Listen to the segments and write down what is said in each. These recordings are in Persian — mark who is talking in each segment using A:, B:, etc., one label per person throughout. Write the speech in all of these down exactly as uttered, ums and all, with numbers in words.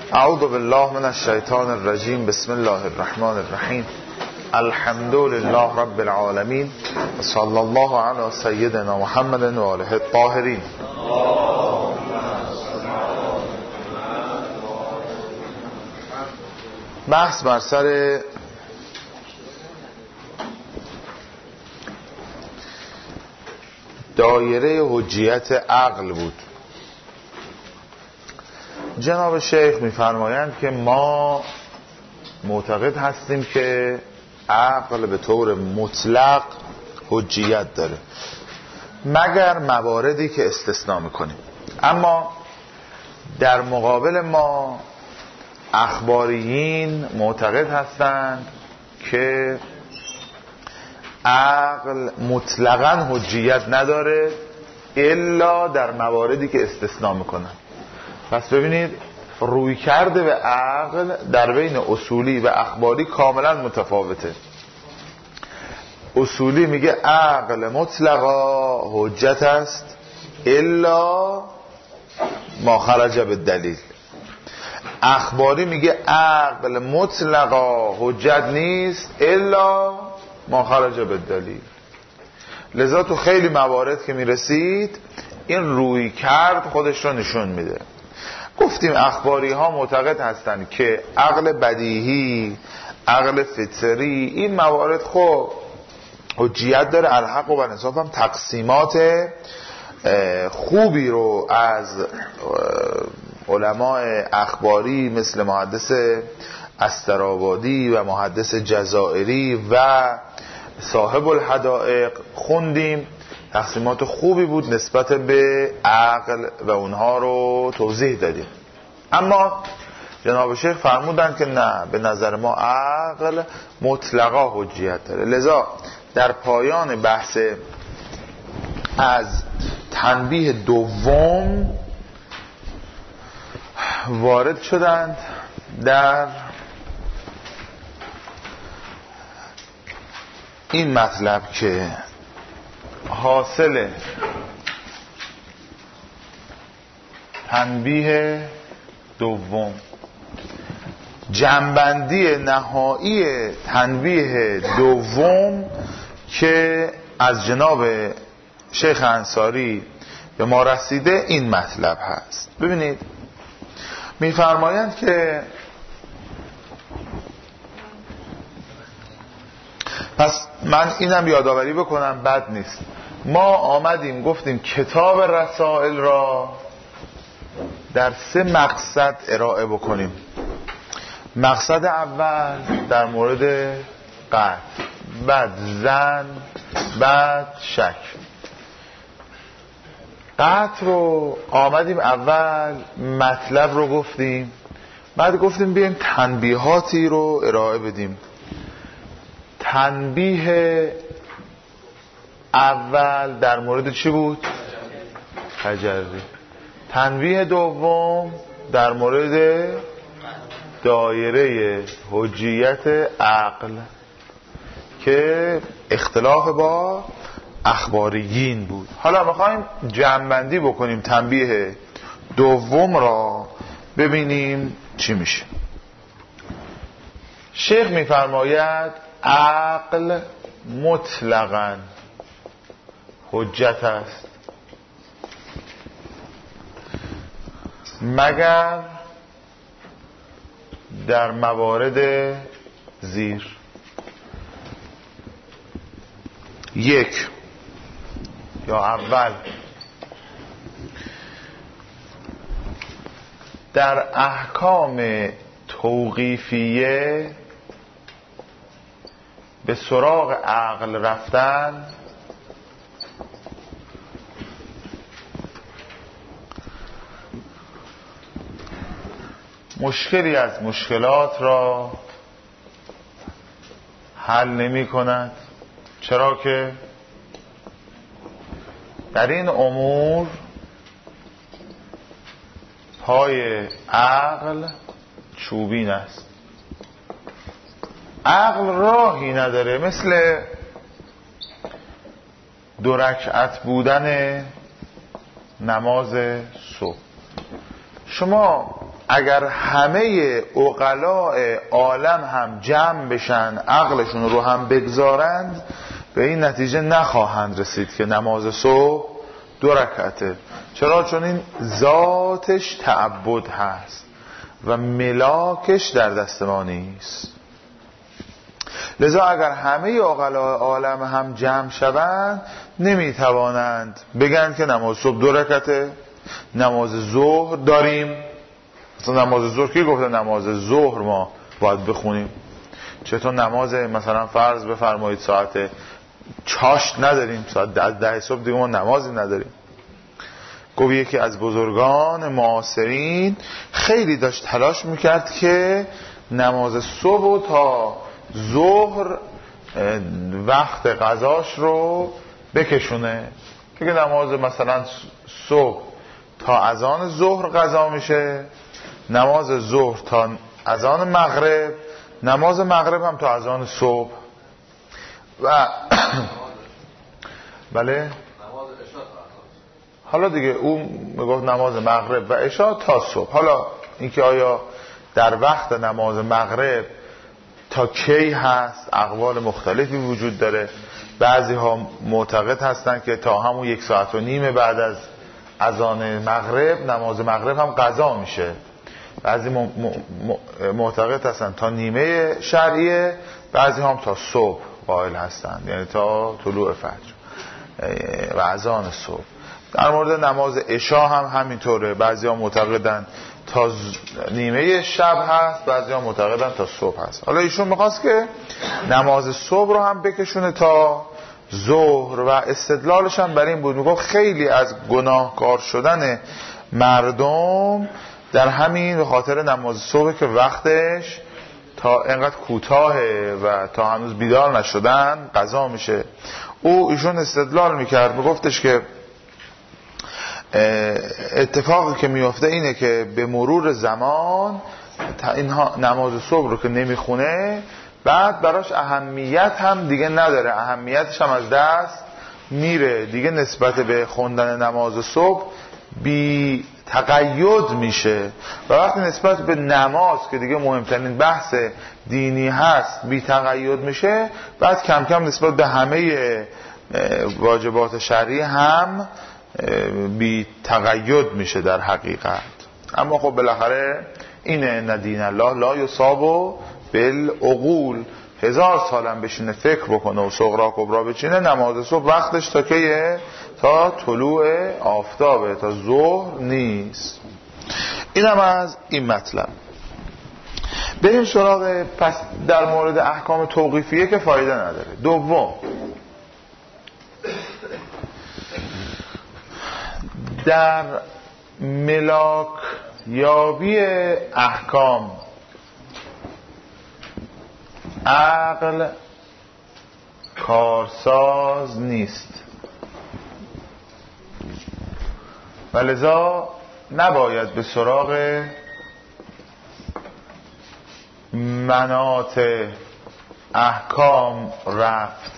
A: اعوذ بالله من الشیطان الرجیم. بسم الله الرحمن الرحیم. الحمد لله رب العالمین و صلی الله علی سیدنا محمد و آله الطاهرین. بحث بر سر دایره حجیت عقل بود. جناب شیخ می‌فرمایند که ما معتقد هستیم که عقل به طور مطلق حجیت داره مگر مواردی که استثناء می‌کنیم. اما در مقابل ما اخباریین معتقد هستند که عقل مطلقاً حجیت نداره الا در مواردی که استثناء میکنن. پس ببینید روی کرده به عقل در بین اصولی و اخباری کاملا متفاوته. اصولی میگه عقل مطلقا حجت است الا ما خرج بالدلیل. اخباری میگه عقل مطلقا حجت نیست الا ما خرج بالدلیل. لذا تو خیلی موارد که میرسید این روی کرد خودش رو نشون میده. گفتیم اخباری ها معتقد هستند که عقل بدیهی، عقل فطری، این موارد خب حجیت داره. الحق و بالانصاف هم تقسیمات خوبی رو از علماء اخباری مثل محدث استرآبادی و محدث جزائری و صاحب الحدائق خوندیم. تقسیمات خوبی بود نسبت به عقل و اونها رو توضیح دادیم. اما جناب شیخ فرمودن که نه، به نظر ما عقل مطلقا حجیت داره. لذا در پایان بحث از تنبیه دوم وارد شدند در این مطلب که حاصل تنبیه دوم، جنبندی نهایی تنبیه دوم که از جناب شیخ انصاری به ما رسیده این مطلب هست. ببینید میفرمایند که پس من اینم یادآوری بکنم بد نیست. ما آمدیم گفتیم کتاب رسائل را در سه مقصد ارائه بکنیم. مقصد اول در مورد قطع، بعد ظن، بعد شک. قطع رو آمدیم اول مطلب رو گفتیم، بعد گفتیم بیایم تنبیهاتی رو ارائه بدیم. تنبیه اول در مورد چی بود؟ تجری. تنبیه دوم در مورد دایره حجیت عقل که اختلاف با اخباریین بود. حالا میخوایم جمع‌بندی بکنیم تنبیه دوم را ببینیم چی میشه. شیخ میفرماید عقل مطلقاً حجت است مگر در موارد زیر. یک یا اول در احکام توقیفیه به سراغ عقل رفتن مشکلی از مشکلات را حل نمی کند. چرا که در این امور پای عقل چوبین است. عقل راهی نداره، مثل دو رکعت بودن نماز صبح. شما اگر همه عقلاء عالم هم جمع بشن عقلشون رو هم بگذارند به این نتیجه نخواهند رسید که نماز صبح دو رکعته. چرا؟ چون این ذاتش تعبد هست و ملاکش در دست ما نیست. لذا اگر همه عقلاء عالم هم جمع شوند نمیتوانند بگن که نماز صبح دو رکعته. نماز ظهر داریم، مثلا نماز ظهر کی گفته نماز ظهر ما باید بخونیم؟ چطور نماز مثلا فرض بفرمایید ساعت چاشت نداریم، ساعت ده, ده صبح دیگه ما نمازی نداریم؟ گفت یکی از بزرگان معاصرین خیلی داشت تلاش میکرد که نماز صبح تا ظهر وقت قضاش رو بکشونه، که نماز مثلا صبح تا اذان ظهر قضا میشه، نماز ظهر تا اذان مغرب، نماز مغرب هم تا اذان صبح و بله حالا دیگه اون میگفت نماز مغرب و عشاء تا صبح. حالا اینکه آیا در وقت نماز مغرب تا کی هست اقوال مختلفی وجود داره. بعضی ها معتقد هستن که تا همون یک ساعت و نیم بعد از اذان مغرب نماز مغرب هم قضا میشه. بعضی معتقد هستن تا نیمه شرعیه، بعضی هم تا صبح قائل هستن، یعنی تا طلوع فجر و اذان صبح. در مورد نماز عشا هم همینطوره، بعضی ها معتقدن تا نیمه شب هست، بعضی ها معتقدن تا صبح هست. حالا ایشون میخواست که نماز صبح رو هم بکشونه تا ظهر و استدلالش هم بر این بود، میگفت خیلی از گناهکار شدن مردم در همین به خاطر نماز صبح که وقتش تا اینقدر کوتاهه و تا هنوز بیدار نشدن قضا میشه. او ایشون استدلال میکرد، میگفتش که اتفاقی که میفته اینه که به مرور زمان اینها نماز صبح رو که نمیخونه بعد براش اهمیت هم دیگه نداره، اهمیتش هم از دست میره دیگه، نسبت به خوندن نماز صبح بی تقید میشه و وقتی نسبت به نماز که دیگه مهمترین بحث دینی هست بی تقید میشه، بعد کم کم نسبت به همه واجبات شرعی هم بی تقید میشه در حقیقت. اما خب بالاخره اینه ان دین الله لا یصاب بالعقول. هزار سالم بشینه فکر بکنه و صغرا کبرا بچینه، نماز صبح وقتش تا کیه؟ تا طلوع آفتابه، تا ظهر نیست. اینم از این مطلب. بریم سراغ پس در مورد احکام توقیفیه که فایده نداره. دوم، در ملاک یابی احکام عقل کارساز نیست و لذا نباید به سراغ مناط احکام رفت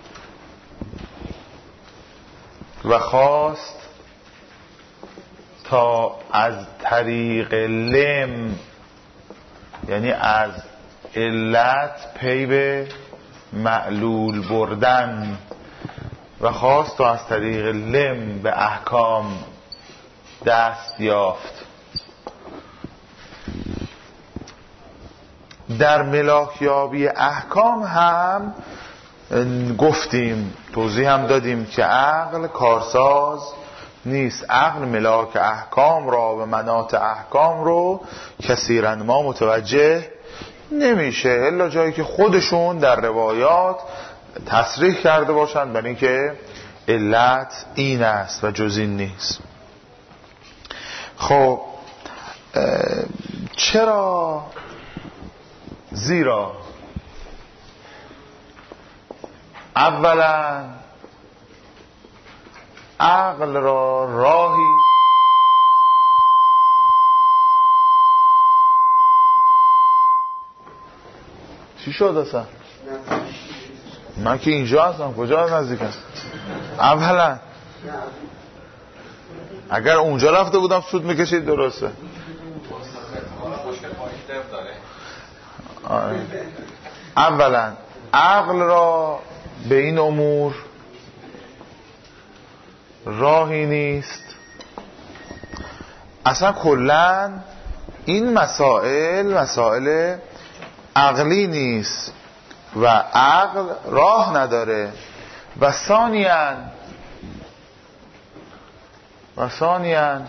A: و خواست تا از طریق لم، یعنی از علت پی به معلول بردن، و خواست تا از طریق لم به احکام دست یافت. در ملاکیابی احکام هم گفتیم، توضیح هم دادیم که عقل کارساز نیست. عقل ملاک احکام را و مناط احکام رو کثیراً ما متوجه نمیشه الا جایی که خودشون در روایات تصریح کرده باشند برای اینکه علت این است و جز این نیست. خب چرا؟ زیرا اولا عقل را راهی چی شد اصلا؟ من که اینجا هستم، کجا نزدیکم؟ اولا اگر اونجا رفته بودم سود میکشید درسته. اولا عقل را به این امور راهی نیست. اصلا کلاً این مسائل مسائل عقلی نیست و عقل راه نداره. و ثانیاً و ثانیاً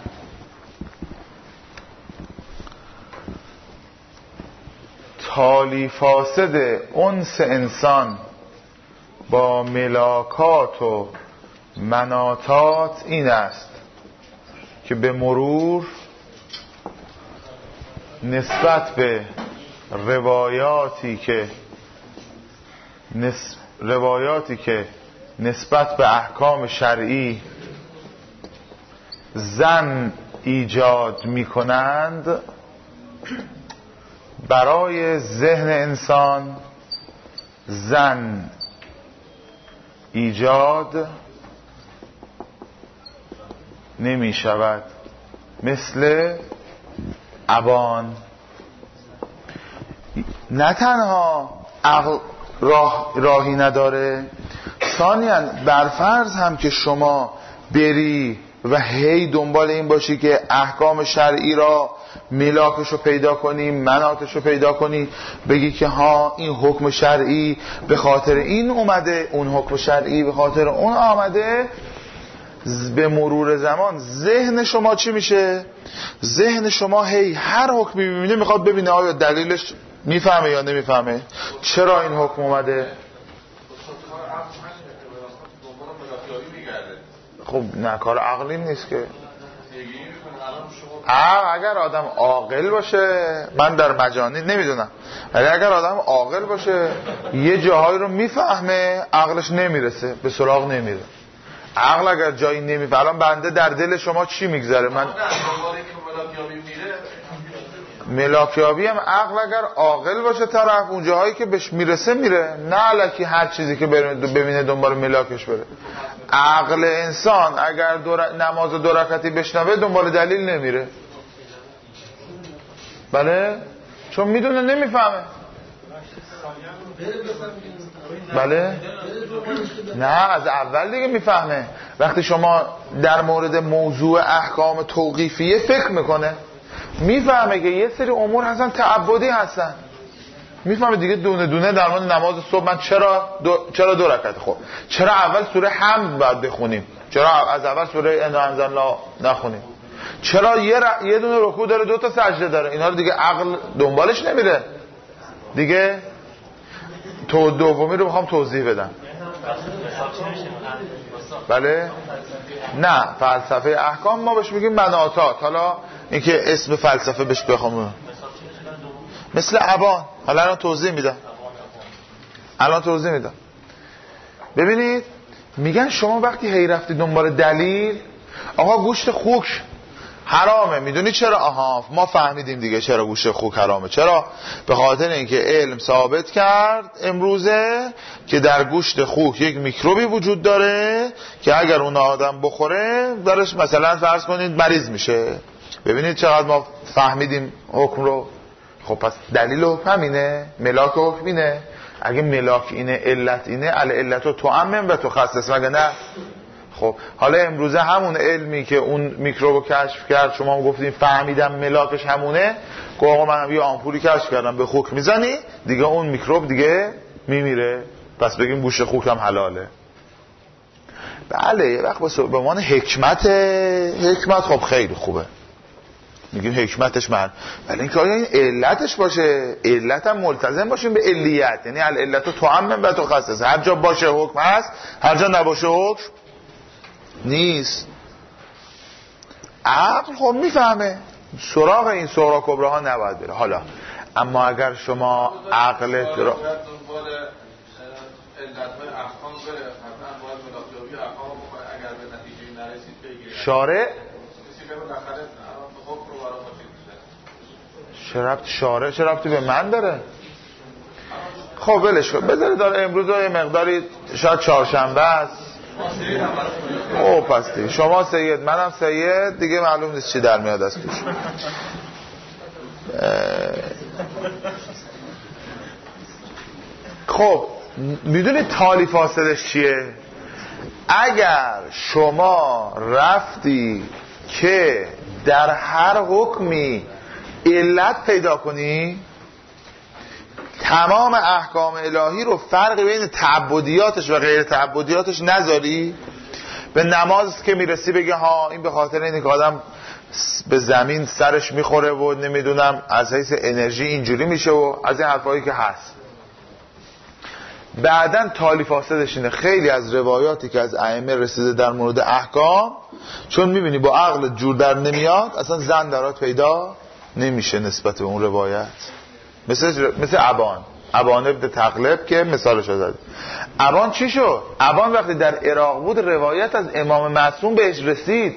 A: تالی فاسد انس انسان با ملاکات و مناطات این است که به مرور نسبت به روایاتی که نس... روایاتی که نسبت به احکام شرعی ظن ایجاد می کنند برای ذهن انسان ظن ایجاد نمی شود. مثل ابان. نه تنها عقل راه راهی نداره، ثانیاً برفرض هم که شما بری و هی دنبال این باشی که احکام شرعی را ملاکش رو پیدا کنی، مناطش رو پیدا کنی، بگی که ها این حکم شرعی به خاطر این اومده، اون حکم شرعی به خاطر اون آمده، به مرور زمان ذهن شما چی میشه؟ ذهن شما هی هر حکمی میبینه میخواد ببینه آیا دلیلش میفهمه یا نمیفهمه، چرا این حکم اومده. خب نه کار عقلی نیست که. اگر آدم عاقل باشه، من در مجانی نمیدونم، ولی اگر آدم عاقل باشه یه جاهایی رو میفهمه، عقلش نمیرسه، به سراغ نمیره. عقل اگر جایی نمیفهمه، الان بنده در دل شما چی میگذره؟ من ملاکیابی هم عقل اگر عاقل باشه طرف اون جاهایی که بهش میرسه میره، نه الکی هر چیزی که ببینه دنبال ملاکش بره. عقل انسان اگر دور... نماز دو رکعتی بشنوه دنبال دلیل نمیره. بله، چون میدونه نمیفهمه. بله، نه از اول دیگه میفهمه. وقتی شما در مورد موضوع احکام توقیفیه فکر میکنه، میفهمه که یه سری امور هستن تعبدی هستن، میفهمه دیگه دونه دونه. در مورد نماز صبح من چرا دو چرا دو رکعت، خب چرا اول سوره حمد باید بخونیم، چرا از اول سوره انا انزلنا نخونیم، چرا یه, ر... یه دونه رکوع داره دو تا سجده داره، اینا رو دیگه عقل دنبالش نمیره دیگه. تو دومی رو میخوام توضیح بدم. بله، نه فلسفه احکام ما بهش میگیم مناطات. حالا اینکه اسم فلسفه بهش بخوام مثل ابان، حالا الان توضیح میدم الان توضیح میدم ببینید، میگن شما وقتی هی رفتی دنبال دلیل، آقا گوشت خوک حرامه، میدونی چرا؟ آها ما فهمیدیم دیگه چرا گوشت خوک حرامه. چرا؟ به خاطر اینکه علم ثابت کرد امروزه که در گوشت خوک یک میکروبی وجود داره که اگر اون آدم بخوره درش مثلا فرض کنید مریض میشه. ببینید چقدر ما فهمیدیم حکم رو. خب پس دلیل حکم همینه، ملاک حکم اینه. اگه ملاک اینه، علت اینه، العلت رو تعمم و تخصص، مگه نه؟ خب حالا امروزه همون علمی که اون میکروبو کشف کرد، شما هم گفتین فهمیدم ملاکش همونه، که آقا من یه آمپولی کشف کردم به خوک میزنی دیگه اون میکروب دیگه میمیره، پس بگیم گوشت خوک هم حلاله. بله، یه وقت به عنوان حکمت حکمت خب خیلی خوبه، میگیم حکمتش من، ولی اینکه آیا این علتش باشه، علت هم ملتزم باشیم به علیت، یعنی العلت رو تعمم و تخصص، هر جا باشه حکم هست، هر جا نباشه حکم نیست. عقل خب میفهمه، سراغ این صغرا کبرا ها نباید بره. حالا اما اگر شما عقلت را شارع شربت شارع شربتی به من داره. خب ولش کن، بذارید داره امروز یه مقداری شاید چهارشنبه است. او پس دیگه شما سید منم سید دیگه، معلوم نیست چی در میاد از توش. خب میدونید تالی فاسدش چیه؟ اگر شما رفتی که در هر حکمی علت پیدا کنی، تمام احکام الهی رو فرق بین تعبدیاتش و غیر تعبدیاتش نذاری، به نماز که میرسی بگی ها این به خاطر اینه که آدم به زمین سرش میخوره و نمیدونم از حیث انرژی اینجوری میشه و از این حرفایی که هست. بعدن تالی فاسدش اینه خیلی از روایاتی که از ائمه رسیده در مورد احکام، چون میبینی با عقل جور در نمیاد، اصلا زن درات پیدا نمیشه نسبت به اون روایت. مثل مثل ابان ابان ابن تغلب که مثالش زد. ابان چی شد؟ ابان وقتی در عراق بود روایت از امام معصوم بهش رسید،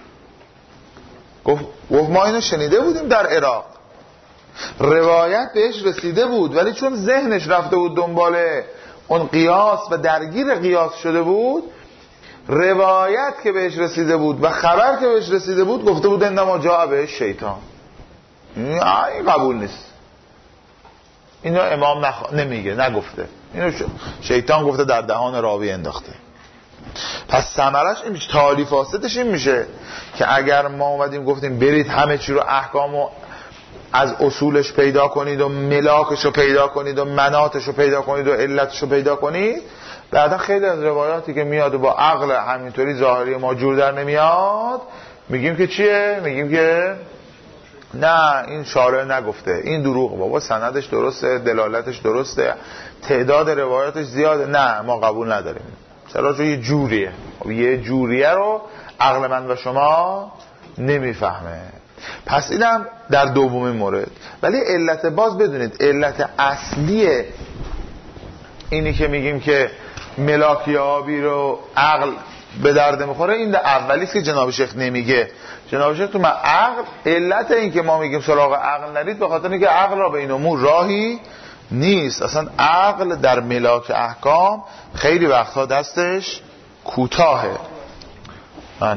A: گفت گفت ما اینو شنیده بودیم در عراق، روایت بهش رسیده بود، ولی چون ذهنش رفته بود دنبال اون قیاس و درگیر قیاس شده بود، روایت که بهش رسیده بود و خبر که بهش رسیده بود گفته بود انما جاء بهش شیطان. این قبول نیست، اینو امام نخ... نمیگه، نگفته، اینو شیطان گفته در دهان راوی انداخته. پس ثمرش این میشه، تالی فاسدش این میشه که اگر ما اومدیم گفتیم برید همه چی رو احکامو از اصولش پیدا کنید و ملاکش رو پیدا کنید و مناتش رو پیدا کنید و علتش رو پیدا کنید، بعدا خیلی از روایاتی که میاد و با عقل همینطوری ظاهری ما جور در نمیاد، میگیم که چیه؟ میگیم که نه این شارع نگفته، این دروغ، بابا سندش درسته، دلالتش درسته، تعداد روایاتش زیاده، نه ما قبول نداریم. چرا؟ چون یه جوریه، یه جوریه رو عقل من و شما نمیفهمه. پس اینم در دومین مورد. ولی علت باز بدونید، علت اصلی اینی که میگیم که ملاکیابی رو عقل به درد میخوره، این در اولیست که جناب شیخ نمیگه. جناب شیخ تو من عقل، علت این که ما میگیم سراغ عقل نرید به خاطر اینکه عقل را بین امور راهی نیست. اصلا عقل در ملاک احکام خیلی وقتها دستش کوتاهه. من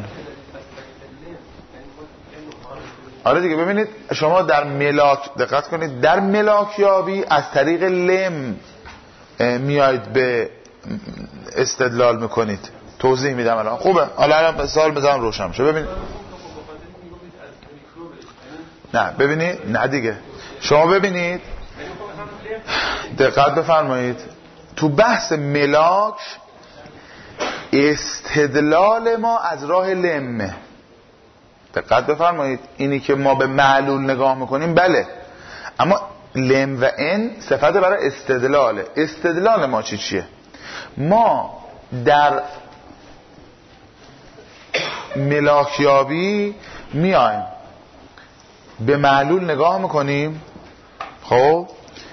A: آره دیگه، ببینید شما در ملاک دقت کنید، در ملاکیابی از طریق لم میاید به استدلال میکنید. توضیح میدم الان، خوبه؟ الان مثال بزنم روشن شه. ببینید نه ببینید نه دیگه شما ببینید دقت بفرمایید، تو بحث ملاک استدلال ما از راه لمه. دقت بفرمایید، اینی که ما به معلول نگاه میکنیم بله، اما لم و ان صفت برای استدلاله. استدلال ما چی چیه؟ ما در ملاکیابی میایم به معلول نگاه میکنیم، خب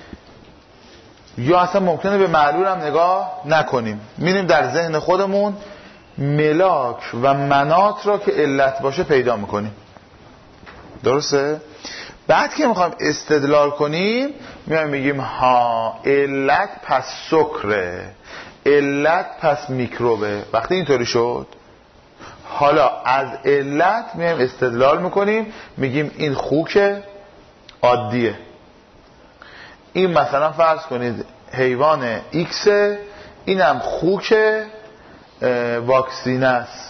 A: یا اصلا ممکنه به معلول هم نگاه نکنیم، میریم در ذهن خودمون ملاک و منات را که علت باشه پیدا میکنیم. درسته؟ بعد که میخوایم استدلال کنیم میایم میگیم ها علت پس سکره، علت پس میکروبه. وقتی اینطوری شد، حالا از علت میایم استدلال میکنیم، میگیم این خوک عادیه، این مثلا فرض کنید حیوان ایکس، اینم خوک واکسینه است.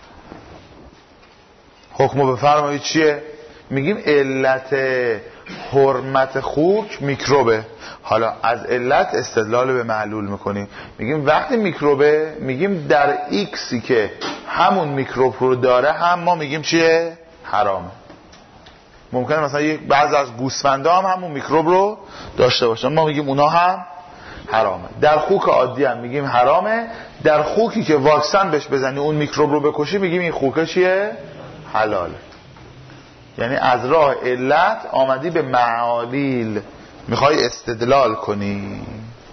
A: حکمو بفرمایید چیه؟ میگیم علت حرمت خوک میکروبه. حالا از علت استدلال به معلول میکنیم، میگیم وقتی میکروبه، میگیم در ایکسی که همون میکروب رو داره هم ما میگیم چیه؟ حرامه. ممکنه مثلا یک بعض از گوسفندا هم همون میکروب رو داشته باشن، ما میگیم اونا هم حرامه. در خوک عادی هم میگیم حرامه، در خوکی که واکسن بهش بزنی اون میکروب رو بکشی میگیم این خوکه چیه؟ حلاله. یعنی از راه علت آمدی به معالیل میخوای استدلال کنی.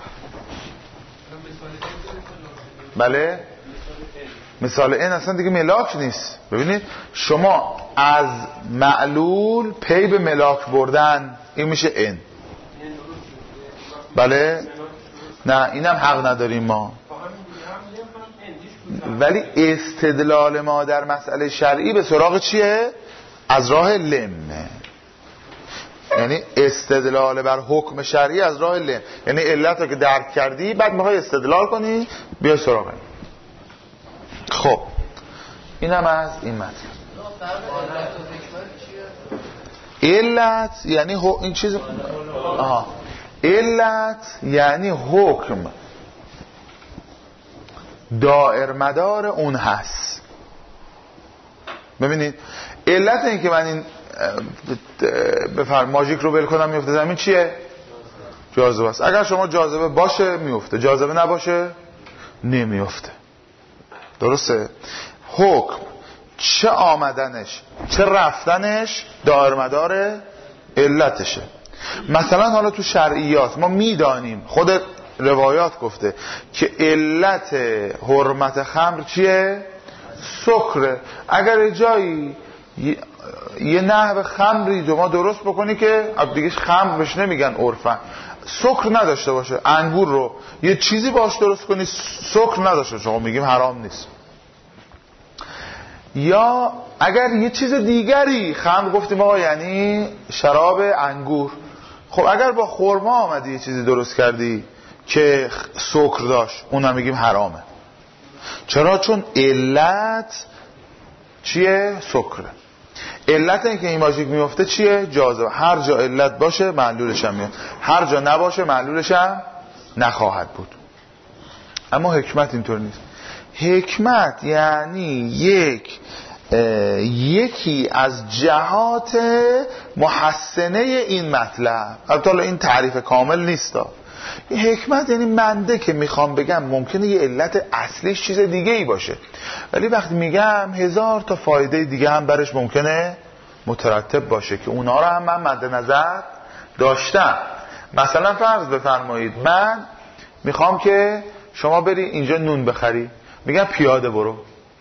A: بله؟ مثال این اصلا دیگه ملاک نیست. ببینید شما از معلول پی به ملاک بردن، این میشه این. بله؟ نه اینم حق نداریم ما. ولی استدلال ما در مسئله شرعی به سراغ چیه؟ از راه لمه. یعنی استدلال بر حکم شرعی از راه علم، یعنی علت رو که درک کردی بعد میخوای استدلال کنی بیا سراغ این. خب اینم از این مطلب. علت یعنی هو... این چیز آها علت یعنی حکم دائر مدار اون هست. ببینید علت این که من این بفرم ماژیک رو ول کنم میفته زمین چیه؟ جاذبه است. اگر شما جاذبه باشه میفته، جاذبه نباشه نمیفته. درسته؟ حکم چه آمدنش چه رفتنش دائر مدار علتشه. مثلا حالا تو شرعیات ما میدانیم، خود روایات گفته که علت حرمت خمر چیه؟ سکره. اگر جایی یه نحو خمری دو ما درست بکنی که دیگه خمر بهش نمیگن عرفا، سکر نداشته باشه، انگور رو یه چیزی باش درست کنی سکر نداشته، شما میگیم حرام نیست. یا اگر یه چیز دیگری خمر گفتیم آقا یعنی شراب انگور، خب اگر با خرما آمدی یه چیزی درست کردی که سکر داشت اونم میگیم حرامه. چرا؟ چون علت چیه؟ سکره. علت این که این ماژیک میفته چیه؟ جاذبه. هر جا علت باشه معلولش هم میاد، هر جا نباشه معلولش هم نخواهد بود. اما حکمت اینطور نیست. حکمت یعنی یک یکی از جهات محسنه این مطلب. البته این تعریف کامل نیست. حکمت یعنی منده که میخوام بگم ممکنه یه علت اصلیش چیز دیگه ای باشه، ولی وقتی میگم هزار تا فایده دیگه هم برش ممکنه مترتب باشه که اونا رو هم من مد نظر داشتم. مثلا فرض بفرمایید من میخوام که شما بری اینجا نون بخری، میگم پیاده برو.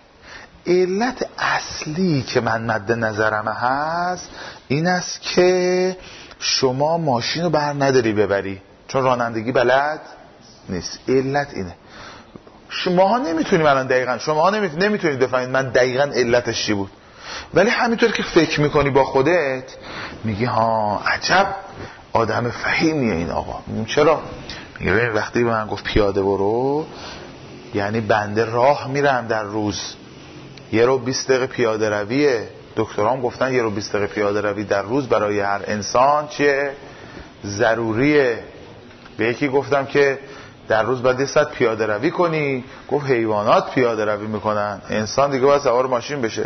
A: علت اصلی که من مد نظرم هست این است که شما ماشین رو بر نداری ببری چون رانندگی بلد نیست. علت اینه. شماها نمیتونیم الان دقیقاً شماها نمیتونید بفهمید من دقیقاً علتش چی بود، ولی همینطور که فکر میکنی با خودت میگی ها عجب آدم فهیمیه این آقا. چرا؟ میگه وقتی به من گفت پیاده برو یعنی بنده راه میرم در روز یه رو بیست دقیقه پیاده رویه. دکترام گفتن یه رو بیست دقیقه پیاده روی در روز برای هر انسان چیه؟ ضروریه. به یکی گفتم که در روز باید صد پیاده روی کنی، گفت حیوانات پیاده روی میکنن، انسان دیگه باید سوار ماشین بشه.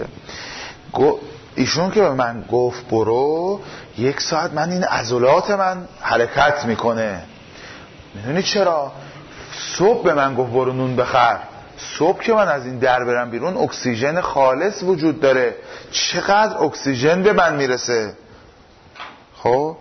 A: ایشون که به من گفت برو یک ساعت من این عضلات من حرکت میکنه. میدونی چرا؟ صبح به من گفت برو نون بخر، صبح که من از این در برم بیرون اکسیژن خالص وجود داره، چقدر اکسیژن به من میرسه. خب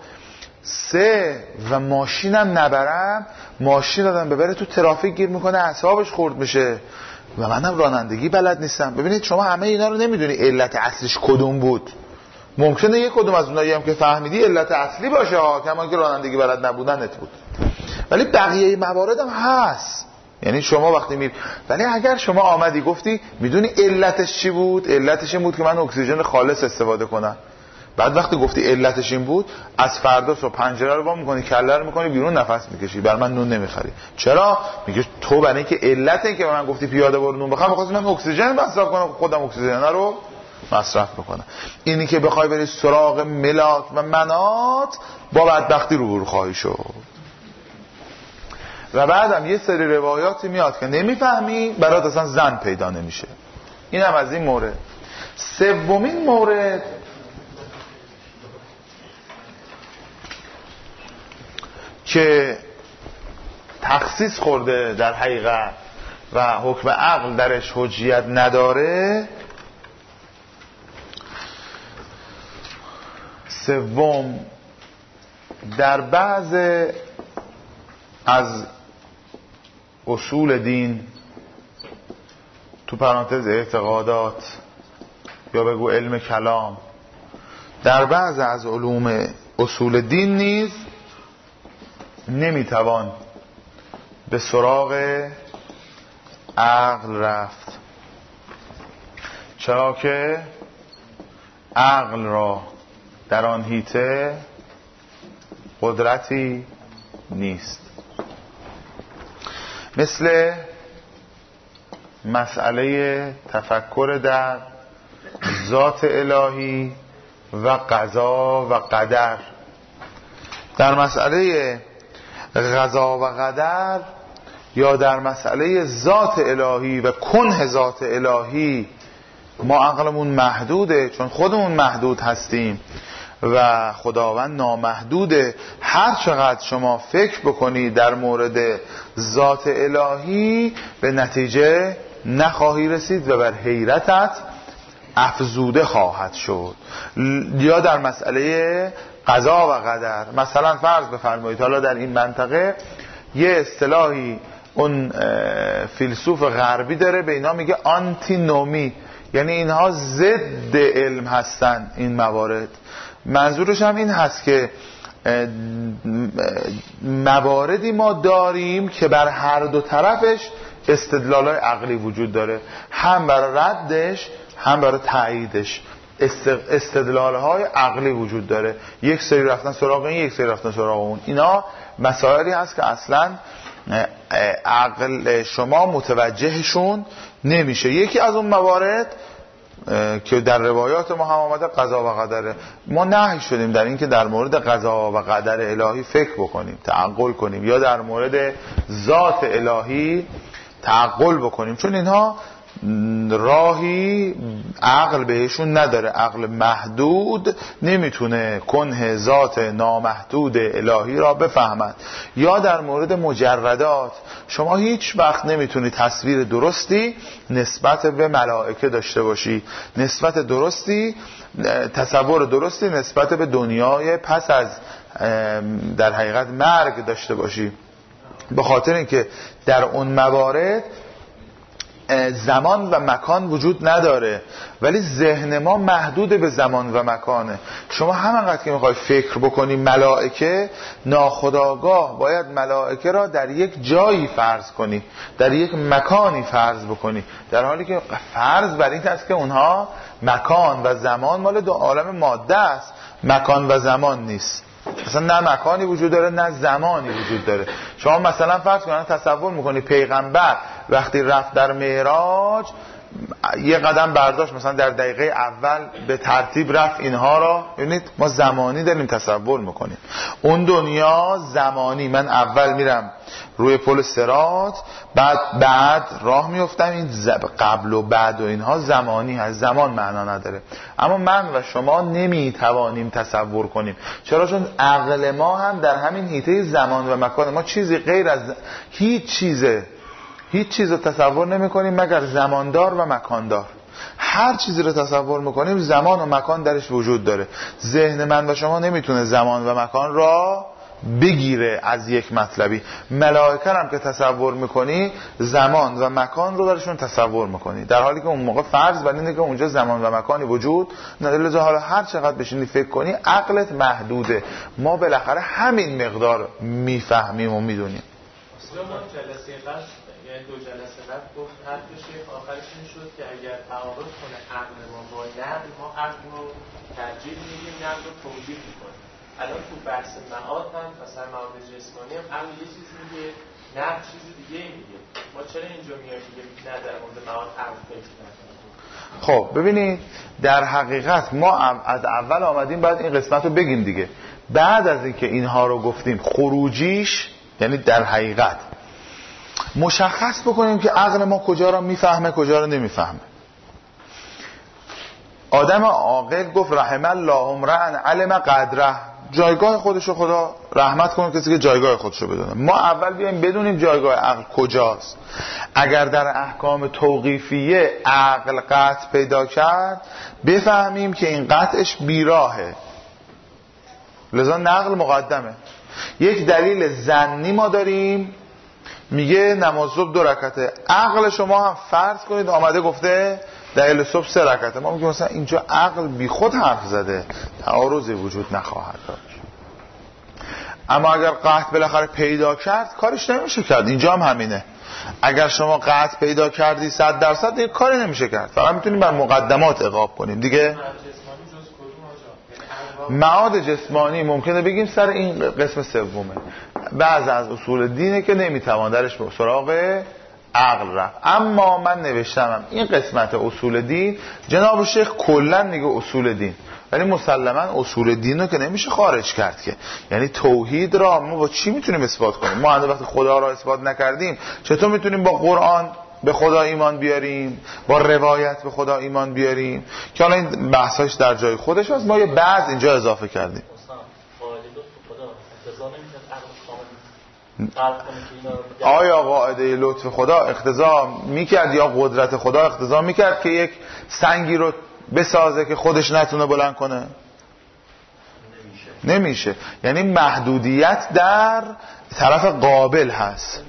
A: سه و ماشینم نبرم، ماشین آدم ببره تو ترافیک گیر میکنه اعصابش خورد میشه و منم رانندگی بلد نیستم. ببینید شما همه اینا رو نمیدونی علت اصلیش کدوم بود. ممکنه یک کدوم از اونایی هم که فهمیدی علت اصلی باشه ها، کما که رانندگی بلد نبودنت بود، ولی بقیه موارد هم هست. یعنی شما وقتی میری، ولی اگر شما آمدی گفتی میدونی علتش چی بود؟ علتش این بود که من اکسیژن خالص استفاده کنم. بعد وقتی گفتی علتش این بود، از فردا صبح پنجره رو وا می‌کنی، کله رو می‌کنی بیرون، نفس می‌کشی، بر من نون نمی‌خری. چرا؟ میگه تو برای اینکه علت این که به من گفتی پیاده برو نون بخوام، می‌خواستم من اکسیژن مصرف کنم، خودم اکسیژن رو مصرف بکنم. اینی که بخوای بری سراغ ملاک و منات با بدبختی روبرو خواهی شد. و بعدم یه سری روایاتی میاد که نمیفهمی، برات اصلا زن پیدا نمیشه. اینم از این مورد. سومین مورد که تخصیص خورده در حقیقت و حکم عقل درش حجیت نداره، سوم در بعض از اصول دین، تو پرانتز اعتقادات یا بگو علم کلام، در بعض از علوم اصول دین نیز نمیتوان به سراغ عقل رفت. چرا که عقل را در آن حیطه قدرتی نیست. مثل مسئله تفکر در ذات الهی و قضا و قدر. در مسئله قضا و قدر یا در مسئله ذات الهی و کنه ذات الهی ما عقلمون محدوده، چون خودمون محدود هستیم و خداوند نامحدوده. هر چقدر شما فکر بکنید در مورد ذات الهی به نتیجه نخواهی رسید و بر حیرتت افزوده خواهد شد. یا در مسئله قضا و قدر، مثلا فرض بفرمایید حالا در این منطقه یه اصطلاحی اون فیلسوف غربی داره، به اینا میگه آنتینومی، یعنی اینها ضد علم هستن این موارد. منظورش هم این هست که مواردی ما داریم که بر هر دو طرفش استدلالای عقلی وجود داره، هم برای ردش هم برای تاییدش استدلالهای عقلی وجود داره. یک سری رفتن سراغ این، یک سری رفتن سراغ اون. اینا مسائلی هست که اصلا عقل شما متوجهشون نمیشه. یکی از اون موارد که در روایات ما هم آمده قضا و قدره. ما نهی شدیم در این که در مورد قضا و قدر الهی فکر بکنیم، تعقل کنیم، یا در مورد ذات الهی تعقل بکنیم، چون اینها راهی عقل بهشون نداره. عقل محدود نمیتونه کنه ذات نامحدود الهی را بفهمد. یا در مورد مجردات شما هیچ وقت نمیتونی تصویر درستی نسبت به ملائکه داشته باشی، نسبت درستی تصور درستی نسبت به دنیای پس از در حقیقت مرگ داشته باشی، به خاطر اینکه در اون موارد زمان و مکان وجود نداره، ولی ذهن ما محدود به زمان و مکانه. شما همانقدر که میخوای فکر بکنی ملائکه، ناخودآگاه باید ملائکه را در یک جایی فرض کنی، در یک مکانی فرض بکنی، در حالی که فرض بر این است که اونها مکان و زمان مال دو عالم ماده است، مکان و زمان نیست. اصلا نه مکانی وجود داره نه زمانی وجود داره. شما مثلا فرض کنید تصور میکنی پیغمبر وقتی رفت در معراج یه قدم برداشت، مثلا در دقیقه اول به ترتیب رفت اینها را، ببینید ما زمانی داریم تصور میکنیم. اون دنیا زمانی، من اول میرم روی پل صراط، بعد بعد راه میفتم، این قبل و بعد و اینها زمانی هست، زمان معنا نداره. اما من و شما نمیتوانیم تصور کنیم. چرا؟ چون عقل ما هم در همین حیطه زمان و مکان. ما چیزی غیر از هیچ چیزه هیچ چیز رو تصور نمی کنیم مگر زماندار و مکاندار. هر چیزی رو تصور میکنیم زمان و مکان درش وجود داره. ذهن من و شما نمیتونه زمان و مکان را بگیره از یک مطلبی. ملائکه هم که تصور میکنی زمان و مکان رو درشون تصور میکنی، در حالی که اون موقع فرض بر اینه که اونجا زمان و مکانی وجود نداره. حالا هر چقدر بشینی فکر کنی عقلت محدوده. ما بالاخره همین مقدار میفهمیم و میدونیم.
B: یعنی دو جلسه بعد گفت حرف شیخ آخرش این شد که اگر تعارض کنه عقل ما با نقل، ما عقل رو ترجیح میدیم، نقل رو توجیه میکنیم. الان تو بحث معاد هم مثلا معاد جسمانی هم عقل یه چیز میگه، نقل چیز دیگه میگه. ما چرا اینجا میایم میگیم نه در مورد معاد عقل فکر نکنیم؟
A: خب ببینید، در حقیقت ما از اول آمدیم باید این قسمت رو بگیم دیگه. بعد از اینکه اینها رو گفتیم خروجیش، یعنی در حقیقت مشخص بکنیم که عقل ما کجا را میفهمه کجا را نمیفهمه. آدم عاقل گفت رحم الله امرأ علم قدره، جایگاه خودشو خدا رحمت کنه کسی که جایگاه خودشو بدونه. ما اول بیایم بدونیم جایگاه عقل کجاست. اگر در احکام توقیفیه عقل قطع پیدا کرد، بفهمیم که این قطعش بیراهه، لذا نقل مقدمه. یک دلیل ظنی ما داریم میگه نماز صبح دو رکعته. عقل شما هم فرض کنید آمده گفته دلیل صبح سه رکعته. ما میگیم مثلا اینجا عقل بی خود حرف زده، تعارضی وجود نخواهد داشت. اما اگر قطع بالاخره پیدا کرد کارش نمیشه کرد. اینجا هم همینه. اگر شما قطع پیدا کردی صد درصد دیگه کاری نمیشه کرد، فقط میتونیم بر مقدمات عقاب کنیم دیگه. معاد جسمانی ممکنه بگیم سر این قسم سومه. بعض از اصول دینه که نمیتوان درش به سراغ عقل رفت. اما من نوشتم این قسمت اصول دین جناب شیخ کلا میگه اصول دین، ولی مسلما اصول دین رو که نمیشه خارج کرد که. یعنی توحید را ما با چی میتونیم اثبات کنیم؟ ما هنوز وقتی خدا را اثبات نکردیم چطور میتونیم با قرآن به خدا ایمان بیاریم، با روایت به خدا ایمان بیاریم؟ که حالا این بحثاش در جای خودش هست، ما یه بعض اینجا اضافه کردیم. آیا قاعده لطف خدا اقتضا میکرد یا قدرت خدا اقتضا میکرد که یک سنگی رو بسازه که خودش نتونه بلند کنه؟ نمیشه. نمیشه. یعنی محدودیت در طرف قابل هست.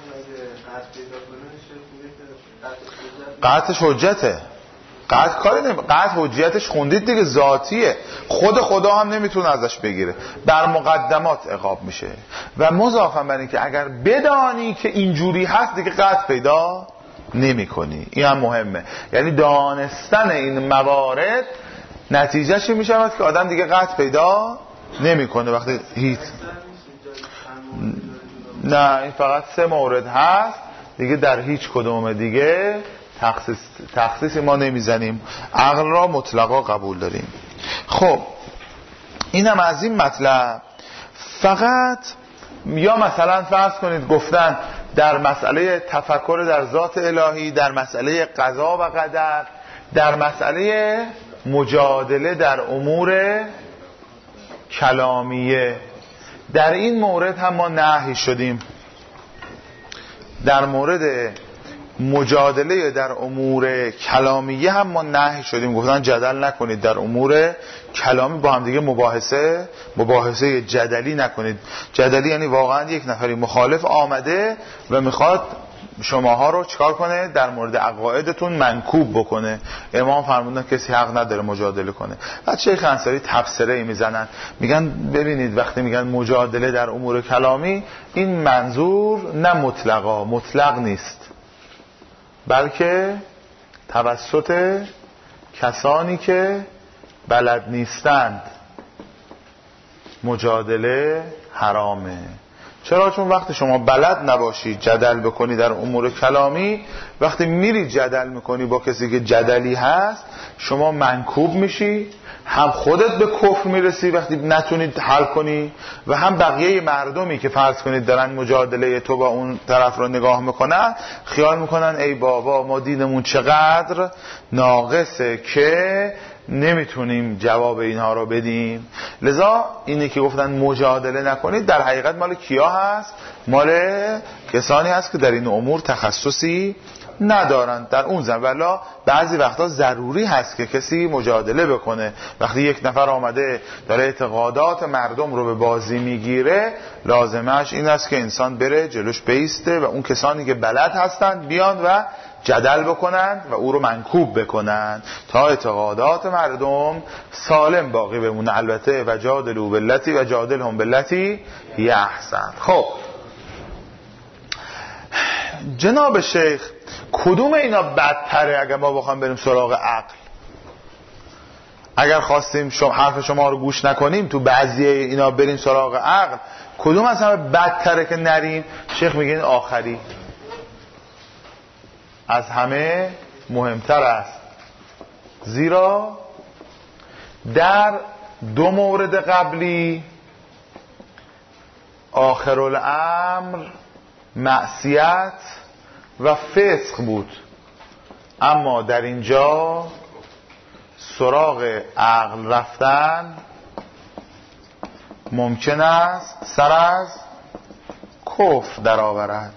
A: قطعش حجته. قطع کاری نمی... قطع حجیتش خوندید دیگه، ذاتیه. خود خدا هم نمیتونه ازش بگیره، بر مقدمات عقاب میشه. و مضافاً بر این که اگر بدانی که اینجوری هست دیگه قطع پیدا نمی کنی. این هم مهمه. یعنی دانستن این موارد نتیجه چی میشه؟ که آدم دیگه قطع پیدا نمی کنه وقتی هیچ. نه این فقط سه مورد هست دیگه، در هیچ کدوم دیگه تخصیص تخصیصی ما نمیزنیم، عقل را مطلقا قبول داریم. خب اینم از این مطلب. فقط یا مثلا فرض کنید گفتن در مسئله تفکر در ذات الهی، در مسئله قضا و قدر، در مسئله مجادله در امور کلامیه، در این مورد هم ما نهی شدیم. در مورد مجادله در امور کلامیه هم ما نهی شدیم، گفتن جدل نکنید در امور کلامی، با هم دیگه مباحثه مباحثه جدلی نکنید. جدلی یعنی واقعا یک نفری مخالف آمده و میخواد شماها رو چیکار کنه؟ در مورد عقایدتون منکوب بکنه. امام فرمودن کسی حق نداره مجادله کنه. بعد شیخ انصاری تفسیره ای میزنن، میگن ببینید وقتی میگن مجادله در امور کلامی، این منظور نه مطلقا مطلق نیست، بلکه توسط کسانی که بلد نیستند مجادله حرامه. چرا؟ چون وقتی شما بلد نباشی جدل بکنی در امور کلامی، وقتی میری جدل میکنی با کسی که جدلی هست، شما منکوب میشی، هم خودت به کفر میرسی وقتی نتونید حل کنی، و هم بقیه مردمی که فرض کنید دارن مجادله تو با اون طرف رو نگاه میکنن، خیال میکنن ای بابا ما دینمون چقدر ناقصه که نمیتونیم جواب اینها رو بدیم. لذا اینی که گفتن مجادله نکنید در حقیقت مال کیا هست؟ مال کسانی هست که در این امور تخصصی ندارن در اون زمین. ولی بعضی وقتا ضروری هست که کسی مجادله بکنه. وقتی یک نفر آمده داره اعتقادات مردم رو به بازی میگیره، لازمش این است که انسان بره جلوش بیسته و اون کسانی که بلد هستن بیان و جدل بکنن و او رو منکوب بکنن تا اعتقادات مردم سالم باقی بمونه. البته و جادلوا باللتی و جادلهم باللتی هی احسن. خب جناب شیخ کدوم اینا بدتره اگر ما بخوام بریم سراغ عقل؟ اگر خواستیم شما حرف شما رو گوش نکنیم تو بعضی اینا بریم سراغ عقل، کدوم از همه بدتره که نریم؟ شیخ میگه این آخری از همه مهمتر است، زیرا در دو مورد قبلی آخرالامر معصیت و فسق بود، اما در اینجا سراغ عقل رفتن ممکن است سر از کفر در آورد.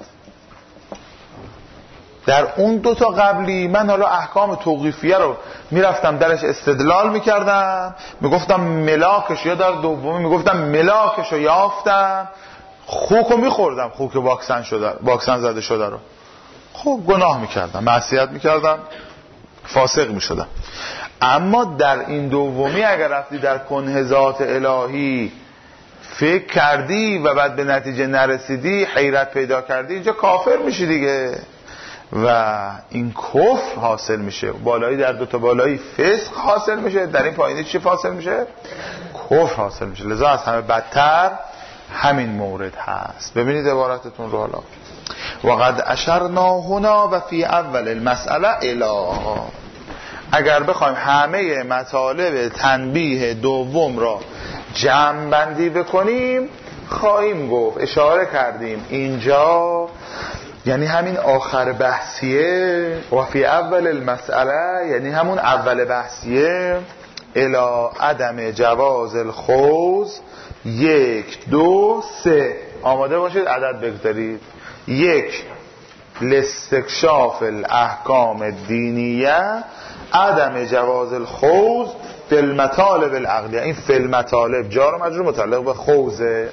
A: در اون دو تا قبلی من حالا احکام توقیفیه رو میرفتم درش استدلال میکردم، میگفتم ملاکش، یا در دومی میگفتم ملاکش رو یافتم، خوک رو میخوردم، خوک واکسن شده واکسن زده شده رو، خب گناه میکردم، معصیت میکردم، فاسق میشدم. اما در این دومی اگر رفتی در کنه ذات الهی فکر کردی و بعد به نتیجه نرسیدی، حیرت پیدا کردی، اینجا کافر میشی دیگه. و این کفر حاصل میشه. بالایی در دو تا بالایی فسق حاصل میشه، در این پایینی چی حاصل میشه؟ کفر حاصل میشه. لذا از همه بدتر همین مورد هست. ببینید عبارتتون رو حالا. وقد اشرنا هنا و فی اول المسئله الی. اگر بخوایم همه مطالب تنبیه دوم را جمع بندی بکنیم خواهیم گفت، اشاره کردیم اینجا یعنی همین آخر بحثیه، و فی اول المسئله یعنی همون اول بحثیه، الی عدم جواز الخوض. یک دو سه، آماده باشید عدد بگذارید. یک، لاستکشاف الاحکام الدینیه عدم جواز الخوض فی المطالب العقلیه. این فی المطالب جار و مجرور متعلق به خوضه.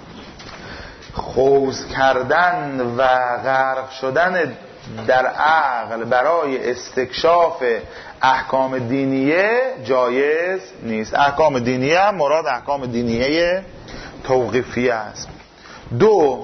A: خوض کردن و غرق شدن در عقل برای استکشاف احکام دینیه جایز نیست. احکام دینیه هم مراد احکام دینیه توقیفیه است. دو،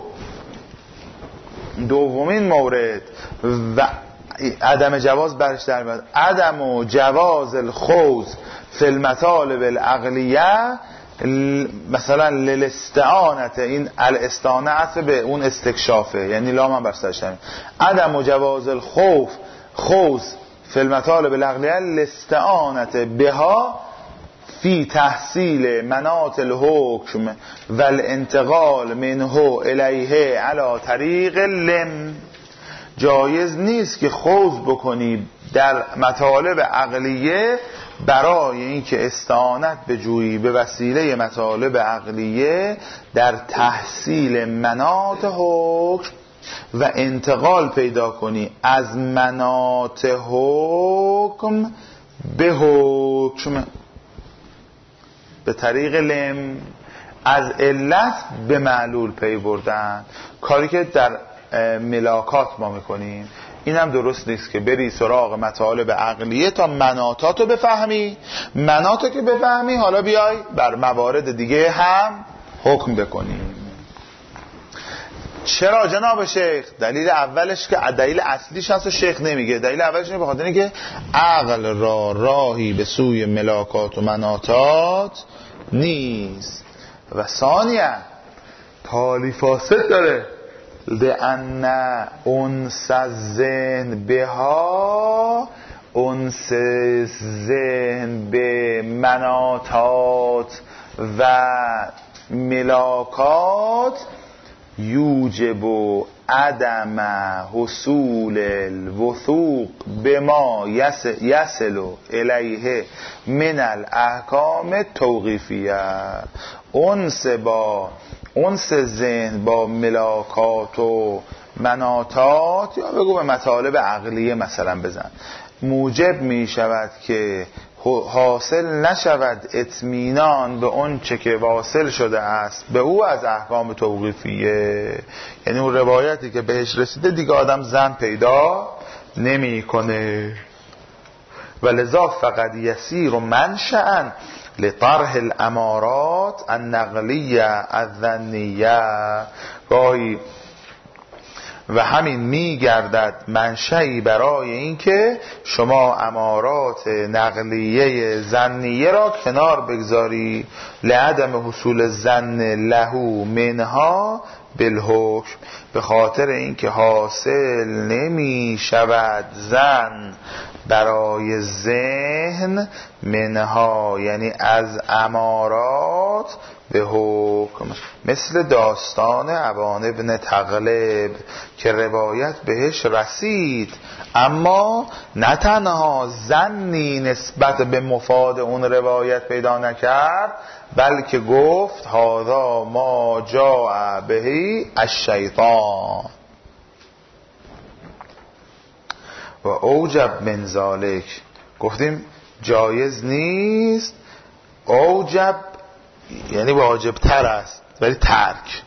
A: دومین مورد و عدم جواز برش در میاد، عدم و جواز الخوض فی المطالب العقلیه، مثلا للاستعانت، این الاستعانت به اون استکشافه، یعنی لام هم برسرش همین. عدم و جواز الخوف خوض فی المطالب العقلیه لاستعانت بها فی تحصیل مناط الحکم و الانتقال منه الیه علی طریق لم. جایز نیست که خوض بکنی در مطالب عقلیه برای اینکه استعانت بجویی به وسیله مطالب عقلیه در تحصیل مناط حکم و انتقال پیدا کنی از مناط حکم به حکم به طریق لم، از علت به معلول پی بردن، کاری که در ملاکات ما میکنیم. این هم درست نیست که بری سراغ مطالب عقلیه تا مناطاتو بفهمی، مناطو که بفهمی حالا بیای بر موارد دیگه هم حکم بکنی. چرا جناب شیخ؟ دلیل اولش که دلیل اصلیش هست و شیخ نمیگه. دلیل اولش اینه به خاطر اینکه عقل را راهی به سوی ملاکات و مناطات نیست و ثانیاً تالی فاسد داره. لأن انس الذهن بها، انس ذهن به مناطات و ملاکات یوجب عدم حصول الوثوق بما یصل الیه من الاحکام التوقیفیه. انس با انس ذهن با ملاکات و مناطات، یا بگو به مطالب عقلیه مثلا بزن، موجب می شود که حاصل نشود اطمینان به اون چه که واصل شده است به او از احکام توقیفیه. یعنی اون روایتی که بهش رسیده دیگه آدم زن پیدا نمی کنه. و لذا فقط یسیر و منشأ لطرح الامارات النقلیه الظنیه، گاهی و همین میگردد منشأی برای اینکه شما امارات نقلیه ظنیه را کنار بگذاری، لعدم حصول ظن لهو منها بالحکم، به خاطر اینکه حاصل نمی شود ظن برای ذهن منها، یعنی از امارات به حکم. مثل داستان عوان ابن تغلب که روایت بهش رسید اما نه تنها ظنی نسبت به مفاد اون روایت پیدا نکرد، بلکه گفت هذا ما جاء بهی الشیطان و اوجب من ذالک. گفتیم جایز نیست، اوجب یعنی واجب تر است، ولی ترک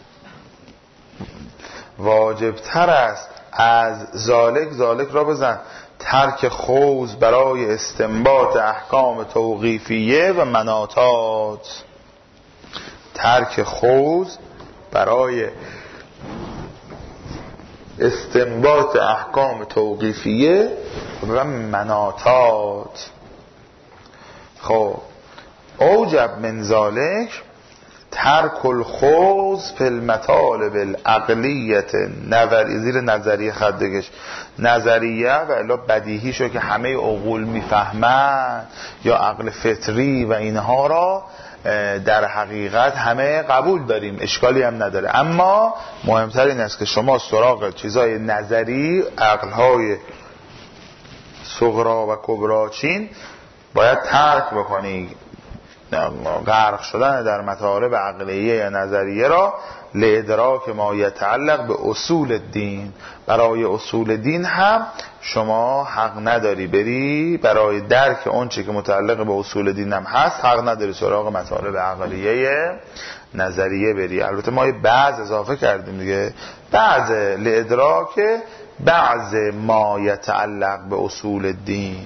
A: واجب تر است از ذالک. ذالک را بزن، ترک خوض برای استنباط احکام توقیفیه و مناطات. ترک خوض برای استنباط احکام توقیفیه و مناطات. خب اوجب من ذالک ترک الخوض فی المطالب العقلیت نظری، زیر نظریه خدگش نظریه و الا بدیهی شو که همه عقول میفهمن یا عقل فطری و اینها را در حقیقت همه قبول داریم، اشکالی هم نداره. اما مهمتر این است که شما سراغ چیزای نظری، عقلهای صغرا و کبرا چین باید ترک بکنی. غرق شدن در مطالب عقلیه یا نظریه را لادراک ما یتعلق به اصول دین، برای اصول دین هم شما حق نداری بری، برای درک اون چی که متعلق به اصول دین هم هست حق نداری سراغ مطالب عقلیه نظریه بری. البته ما یه بعض اضافه کردیم دیگه، بعض لادراک بعض ما یتعلق به اصول دین.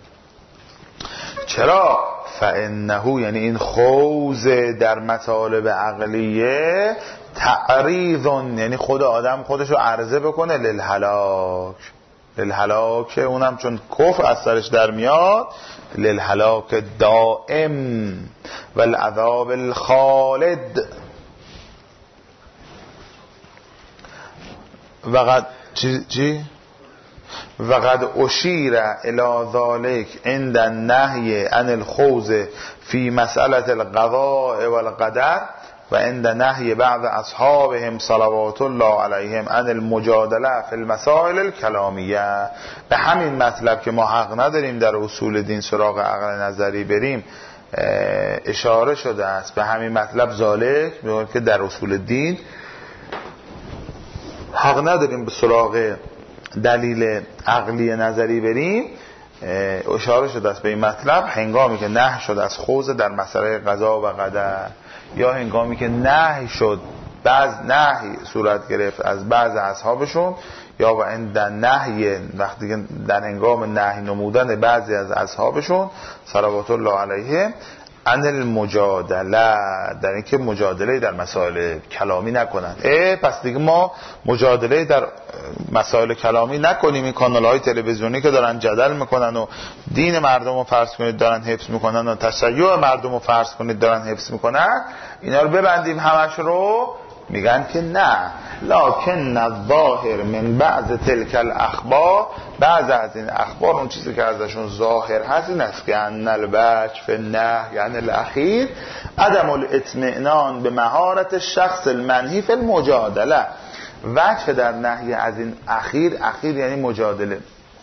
A: چرا؟ فانه یعنی این خوض در مطالب عقلیه تعریض، یعنی خود آدم خودشو عرضه بکنه للهلاک، للهلاک اونم چون کفر از سرش در میاد، للهلاک دائم و العذاب الخالد. وقد چی؟ چی؟ وقد اشیر الی ذلک عند النهی عن الخوض فی مسئله القضاء والقدر و عند نهی بعض اصحابهم صلوات الله علیهم عن المجادله فی المسائل الکلامیه. به همین مطلب که ما حق نداریم در اصول دین سراغ عقل نظری بریم اشاره شده است. به همین مطلب ذالک میگه که در اصول دین حق نداریم به سراغ دلیل عقلی نظری بریم، اشاره شده است به این مطلب هنگامی که نهی شد از خوض در مسئله قضا و قدر، یا هنگامی که نهی شد بعض نهی صورت گرفت از بعض اصحابشون، یا و این در نهی وقتی که در هنگام نهی نمودن بعضی از اصحابشون صلوات الله علیهم عن المجادله، در اینکه مجادله در مسائل کلامی نکنن. اه پس دیگه ما مجادله در مسائل کلامی نکنیم. این کانال‌های تلویزیونی که دارن جدل میکنن و دین مردم رو فرض کنید دارن حفظ میکنن و تشیع مردم رو فرض کنید دارن حفظ میکنن، اینا رو ببندیم همش رو. میگن که نه، لکن الظاهر من بعض تلک الاخبار، بعض از این اخبار اون چیزی که ازشون ظاهر هست این است که ان الوجه فی النهی یعنی الاخیر عدم الاطمئنان به مهارت شخص المنهی فی المجادله. وجه در نهی از این اخیر، اخیر یعنی مجادله،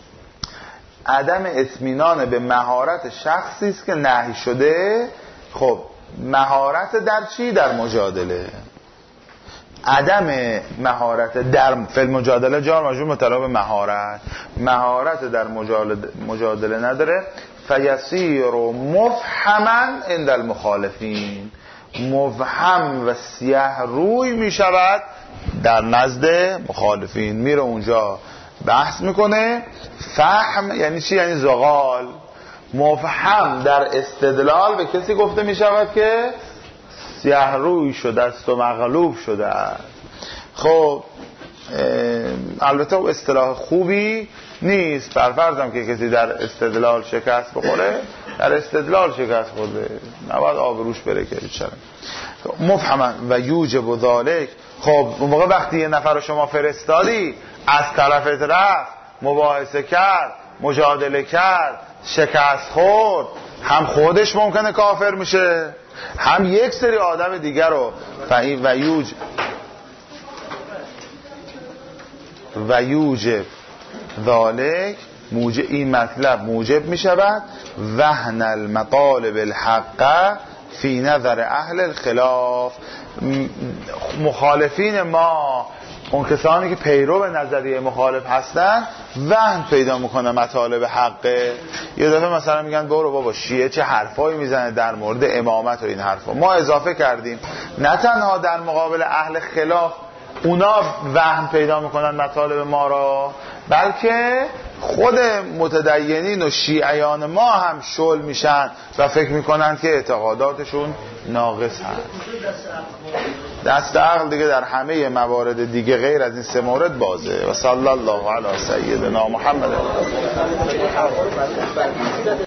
A: عدم اطمینان به مهارت شخصی است که نهی شده. خب مهارت در چی؟ در مجادله. عدم مهارت در فعل مجادله جار مجرور مطلب مهارت، مهارت در مجادله نداره. فیسیر مفهما عند المخالفین، مفهم و سیاه روی می شود در نزد مخالفین. میره اونجا بحث میکنه. فهم یعنی چی؟ یعنی زغال. مفهم در استدلال به کسی گفته می شود که سیاه روی شده است و مغلوب شده است. خب البته اصطلاح خوبی نیست. برفرضم که کسی در استدلال شکست بخوره، در استدلال شکست خورده، نباید آبروش بره که بیچاره. مفهما و یوجب ذالک. خب اون موقع وقتی یه نفر رو شما فرستادی از طرفت رفت، مباحثه کرد، مجادله کرد، شکست خورد، هم خودش ممکنه کافر میشه، هم یک سری آدم دیگر رو و یوج و یوجب ذالک، موجب این مطلب موجب می شود وهن المطالب الحقه فی نظر اهل الخلاف. مخالفین ما، اون کسانی که پیرو به نظریه مخالف هستن، وهن پیدا میکنه مطالب حقه. یه دفعه مثلا میگن برو بابا شیعه چه حرفایی میزنه در مورد امامت و این حرفا. ما اضافه کردیم نه تنها در مقابل اهل خلاف اونا وهن پیدا میکنن مطالب ما را، بلکه خود متدینین و شیعیان ما هم شل میشن و فکر میکنن که اعتقاداتشون ناقص هست. دست عقل دیگه در همه موارد دیگه غیر از این سه مورد بازه. و صلی الله علی سیدنا محمد.